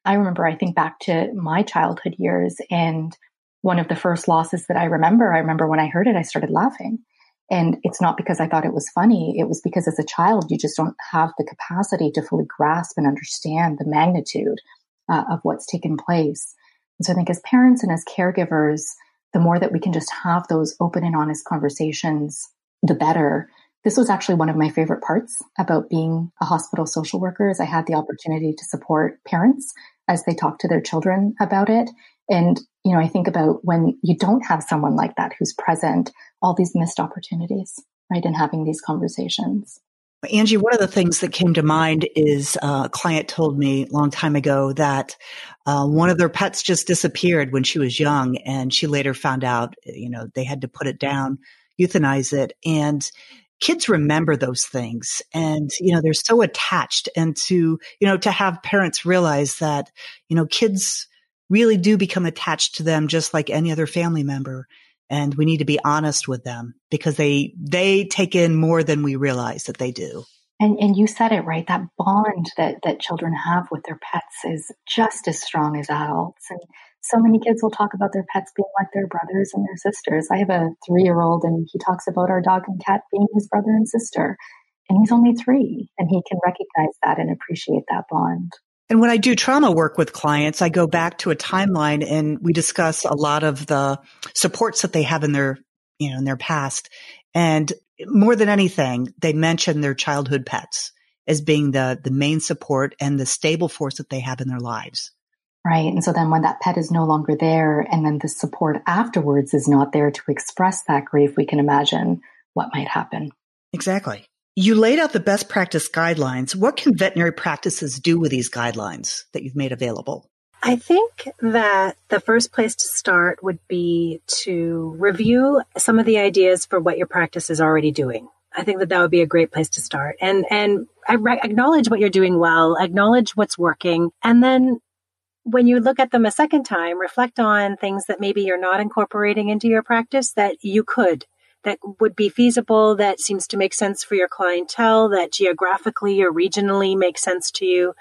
I remember, I think back to my childhood years, and one of the first losses that I remember, I remember when I heard it, I started laughing. And it's not because I thought it was funny. It was because as a child, you just don't have the capacity to fully grasp and understand the magnitude uh, of what's taken place. And so I think as parents and as caregivers, the more that we can just have those open and honest conversations, the better. This was actually one of my favorite parts about being a hospital social worker, is I had the opportunity to support parents as they talk to their children about it. And, you know, I think about when you don't have someone like that who's present, all these missed opportunities, right, in having these conversations. Angie, one of the things that came to mind is uh, a client told me a long time ago that uh, one of their pets just disappeared when she was young, and she later found out, you know, they had to put it down, euthanize it. And kids remember those things, and, you know, they're so attached. And to, you know, to have parents realize that, you know, kids really do become attached to them just like any other family member. And we need to be honest with them because they, they take in more than we realize that they do. And and you said it right. That bond that, that children have with their pets is just as strong as adults. And so many kids will talk about their pets being like their brothers and their sisters. I have a three-year-old, and he talks about our dog and cat being his brother and sister. And he's only three, and he can recognize that and appreciate that bond. And when I do trauma work with clients, I go back to a timeline and we discuss a lot of the supports that they have in their, you know, in their past. And more than anything, they mention their childhood pets as being the, the main support and the stable force that they have in their lives. Right. And so then when that pet is no longer there, and then the support afterwards is not there to express that grief, we can imagine what might happen. Exactly. You laid out the best practice guidelines. What can veterinary practices do with these guidelines that you've made available? I think that the first place to start would be to review some of the ideas for what your practice is already doing. I think that that would be a great place to start. And and I re- acknowledge what you're doing well, acknowledge what's working, and then when you look at them a second time, reflect on things that maybe you're not incorporating into your practice that you could, that would be feasible, that seems to make sense for your clientele, that geographically or regionally makes sense to you.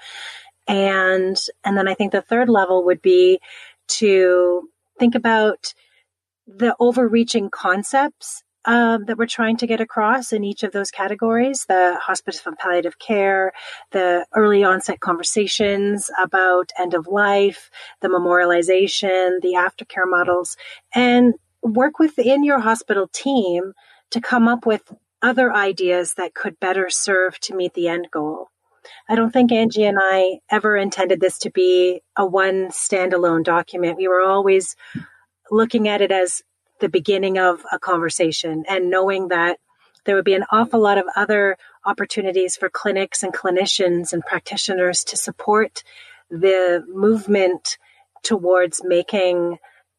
And, and then I think the third level would be to think about the overreaching concepts um, that we're trying to get across in each of those categories: the hospice and palliative care, the early onset conversations about end of life, the memorialization, the aftercare models, and work within your hospital team to come up with other ideas that could better serve to meet the end goal. I don't think Angie and I ever intended this to be a one standalone document. We were always looking at it as the beginning of a conversation and knowing that there would be an awful lot of other opportunities for clinics and clinicians and practitioners to support the movement towards making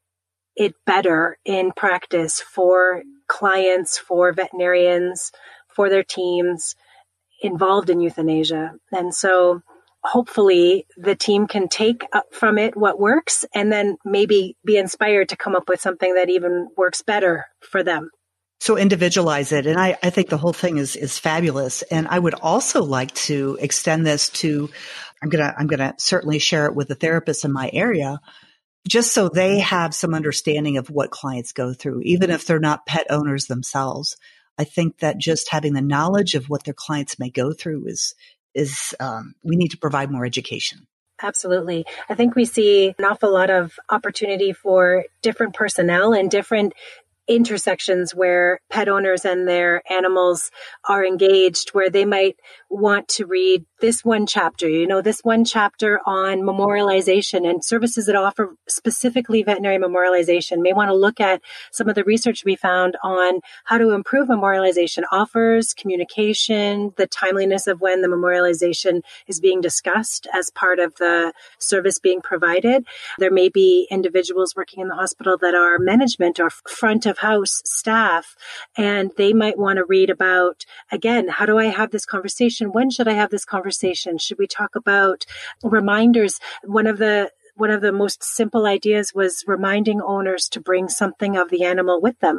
it better in practice for clients, for veterinarians, for their teams involved in euthanasia. And so hopefully the team can take up from it what works and then maybe be inspired to come up with something that even works better for them. So individualize it. And I, I think the whole thing is, is fabulous. And I would also like to extend this to, I'm going to, I'm going to certainly share it with the therapists in my area, just so they have some understanding of what clients go through, even if they're not pet owners themselves. I think that just having the knowledge of what their clients may go through is, is um, we need to provide more education. Absolutely. I think we see an awful lot of opportunity for different personnel and different intersections where pet owners and their animals are engaged, where they might want to read this one chapter, you know, this one chapter on memorialization and services that offer specifically veterinary memorialization, may want to look at some of the research we found on how to improve memorialization offers, communication, the timeliness of when the memorialization is being discussed as part of the service being provided. There may be individuals working in the hospital that are management or front of house staff, and they might want to read about, again, how do I have this conversation? When should I have this conversation? Should we talk about reminders? One of the one of the most simple ideas was reminding owners to bring something of the animal with them.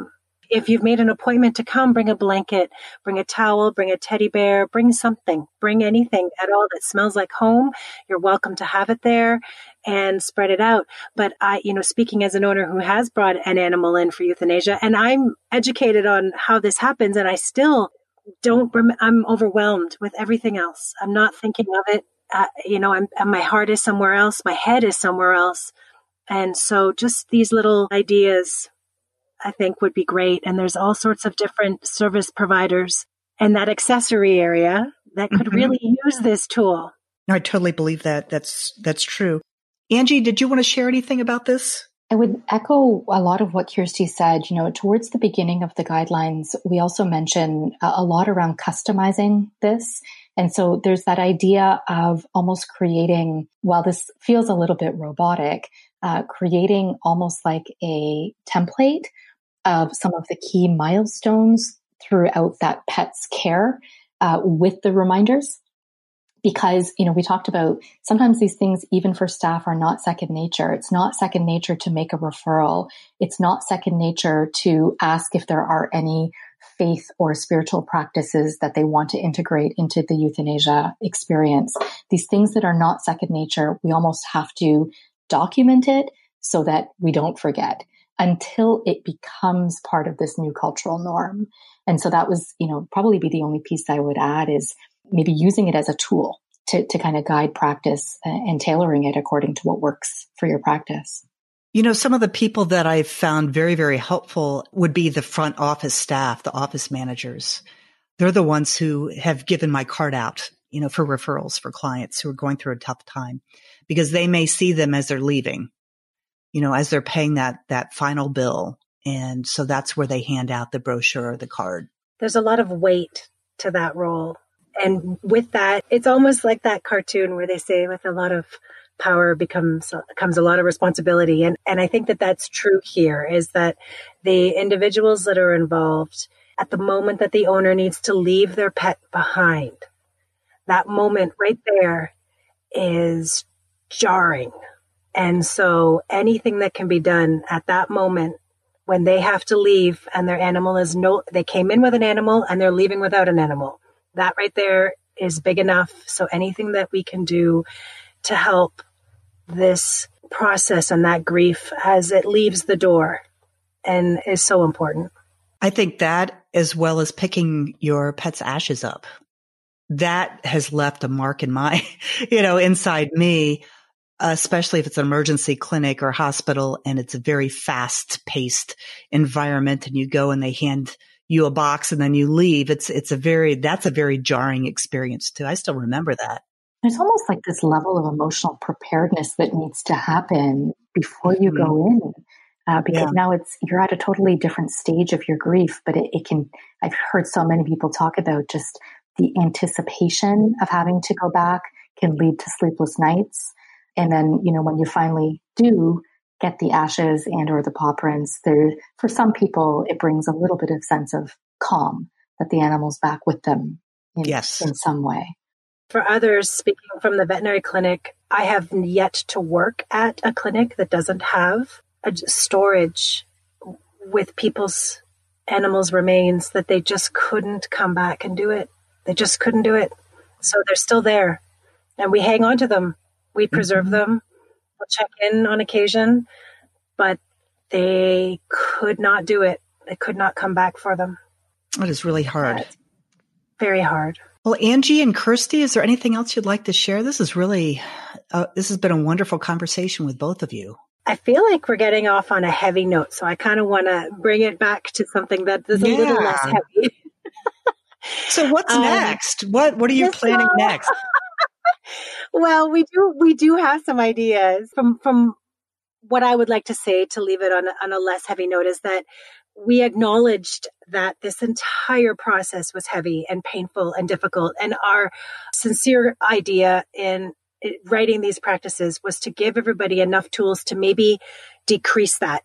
If you've made an appointment to come, bring a blanket, bring a towel, bring a teddy bear, bring something, bring anything at all that smells like home. You're welcome to have it there and spread it out. But I, you know, speaking as an owner who has brought an animal in for euthanasia, and I'm educated on how this happens, and I still don't, rem- I'm overwhelmed with everything else. I'm not thinking of it. Uh, you know, I'm, my heart is somewhere else. My head is somewhere else. And so just these little ideas, I think, would be great. And there's all sorts of different service providers in that accessory area that could mm-hmm. really use this tool. I totally believe that. That's, that's true. Angie, did you want to share anything about this? I would echo a lot of what Kirsty said. You know, towards the beginning of the guidelines, we also mention a, a lot around customizing this. And so there's that idea of almost creating, while this feels a little bit robotic, uh, creating almost like a template of some of the key milestones throughout that pet's care uh, with the reminders. Because, you know, we talked about sometimes these things, even for staff, are not second nature. It's not second nature to make a referral. It's not second nature to ask if there are any faith or spiritual practices that they want to integrate into the euthanasia experience. These things that are not second nature, we almost have to document it so that we don't forget until it becomes part of this new cultural norm. And so that was, you know, probably be the only piece I would add is maybe using it as a tool to, to kind of guide practice and tailoring it according to what works for your practice. You know, some of the people that I've found very, very helpful would be the front office staff, the office managers. They're the ones who have given my card out, you know, for referrals for clients who are going through a tough time, because they may see them as they're leaving, you know, as they're paying that, that final bill. And so that's where they hand out the brochure or the card. There's a lot of weight to that role. And with that, it's almost like that cartoon where they say with a lot of power becomes comes a lot of responsibility. And, and I think that that's true here, is that the individuals that are involved at the moment that the owner needs to leave their pet behind, that moment right there is jarring. And so anything that can be done at that moment when they have to leave and their animal is no, they came in with an animal and they're leaving without an animal, that right there is big enough. So anything that we can do to help this process and that grief as it leaves the door and is so important. I think that, as well as picking your pet's ashes up, that has left a mark in my, you know, inside me, especially if it's an emergency clinic or hospital and it's a very fast paced environment and you go and they hand you a box and then you leave. It's, it's a very, that's a very jarring experience too. I still remember that. There's almost like this level of emotional preparedness that needs to happen before you mm-hmm. go in, uh, because yeah. now it's, you're at a totally different stage of your grief, but it, it can, I've heard so many people talk about just the anticipation of having to go back can lead to sleepless nights. And then, you know, when you finally do get the ashes and or the paw prints, there, for some people, it brings a little bit of sense of calm that the animal's back with them in, yes. in some way. For others, speaking from the veterinary clinic, I have yet to work at a clinic that doesn't have a storage with people's animals' remains, that they just couldn't come back and do it. They just couldn't do it. So they're still there. And we hang on to them. We preserve mm-hmm. them. We'll check in on occasion. But they could not do it. They could not come back for them. That is really hard. That's very hard. Well, Angie and Kirsty, is there anything else you'd like to share? This is really, uh, this has been a wonderful conversation with both of you. I feel like we're getting off on a heavy note, so I kind of want to bring it back to something that is a yeah. little less heavy. So what's um, next? What What are you planning so, next? Well, we do we do have some ideas from from what I would like to say, to leave it on a, on a less heavy note, is that we acknowledged that this entire process was heavy and painful and difficult. And our sincere idea in writing these practices was to give everybody enough tools to maybe decrease that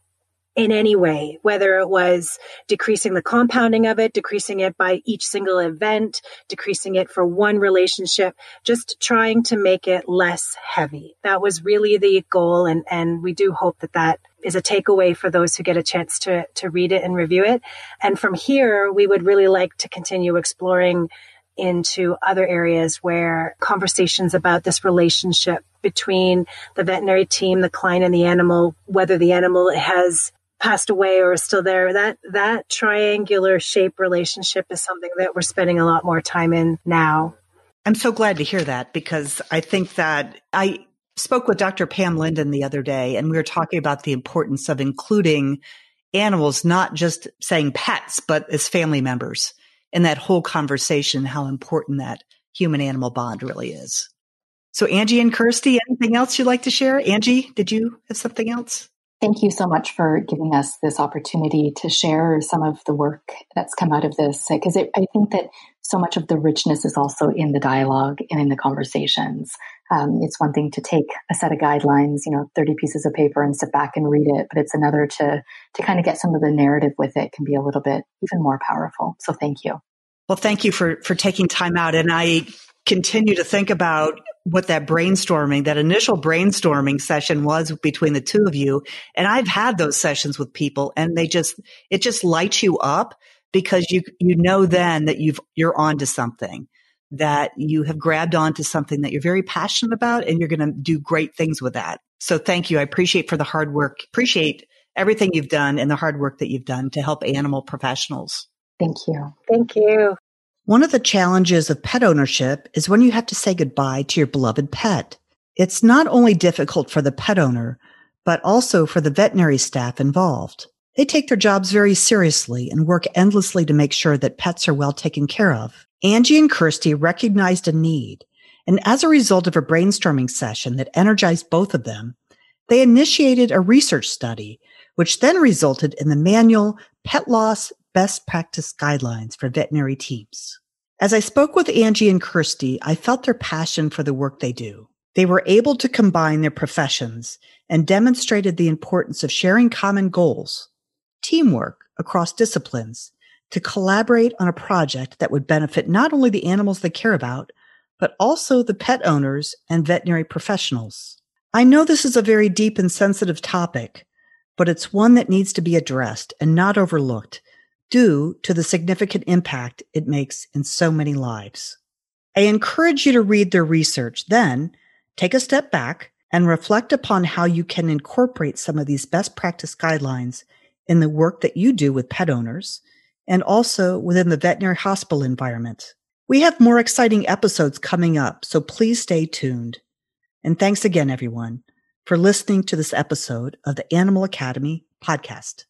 in any way, whether it was decreasing the compounding of it, decreasing it by each single event, decreasing it for one relationship, just trying to make it less heavy. That was really the goal. And, and we do hope that that is a takeaway for those who get a chance to, to read it and review it. And from here, we would really like to continue exploring into other areas where conversations about this relationship between the veterinary team, the client, and the animal, whether the animal has passed away or is still there, that that triangular shape relationship is something that we're spending a lot more time in now. I'm so glad to hear that, because I think that I spoke with Doctor Pam Linden the other day, and we were talking about the importance of including animals, not just saying pets, but as family members in that whole conversation, how important that human-animal bond really is. So Angie and Kirsty, anything else you'd like to share? Angie, did you have something else? Thank you so much for giving us this opportunity to share some of the work that's come out of this, because I think that so much of the richness is also in the dialogue and in the conversations. Um, it's one thing to take a set of guidelines, you know, thirty pieces of paper and sit back and read it, but it's another to to kind of get some of the narrative with it can be a little bit even more powerful. So thank you. Well, thank you for for taking time out. And I continue to think about what that brainstorming, that initial brainstorming session was between the two of you. And I've had those sessions with people, and they just, it just lights you up, because you, you know then that you've, you're onto something, that you have grabbed onto something that you're very passionate about, and you're going to do great things with that. So thank you. I appreciate for the hard work, appreciate everything you've done and the hard work that you've done to help animal professionals. Thank you. Thank you. One of the challenges of pet ownership is when you have to say goodbye to your beloved pet. It's not only difficult for the pet owner, but also for the veterinary staff involved. They take their jobs very seriously and work endlessly to make sure that pets are well taken care of. Angie and Kirsty recognized a need, and as a result of a brainstorming session that energized both of them, they initiated a research study, which then resulted in the manual Pet Loss Best Practice Guidelines for Veterinary Teams. As I spoke with Angie and Kirsty, I felt their passion for the work they do. They were able to combine their professions and demonstrated the importance of sharing common goals, teamwork across disciplines, to collaborate on a project that would benefit not only the animals they care about, but also the pet owners and veterinary professionals. I know this is a very deep and sensitive topic, but it's one that needs to be addressed and not overlooked, due to the significant impact it makes in so many lives. I encourage you to read their research, then take a step back and reflect upon how you can incorporate some of these best practice guidelines in the work that you do with pet owners and also within the veterinary hospital environment. We have more exciting episodes coming up, so please stay tuned. And thanks again, everyone, for listening to this episode of the Animal Academy podcast.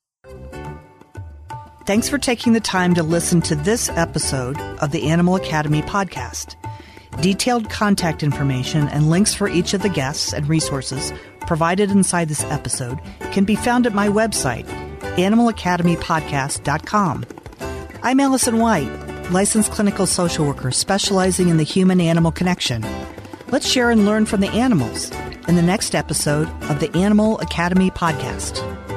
Thanks for taking the time to listen to this episode of the Animal Academy podcast. Detailed contact information and links for each of the guests and resources provided inside this episode can be found at my website, animal academy podcast dot com. I'm Allison White, licensed clinical social worker specializing in the human-animal connection. Let's share and learn from the animals in the next episode of the Animal Academy podcast.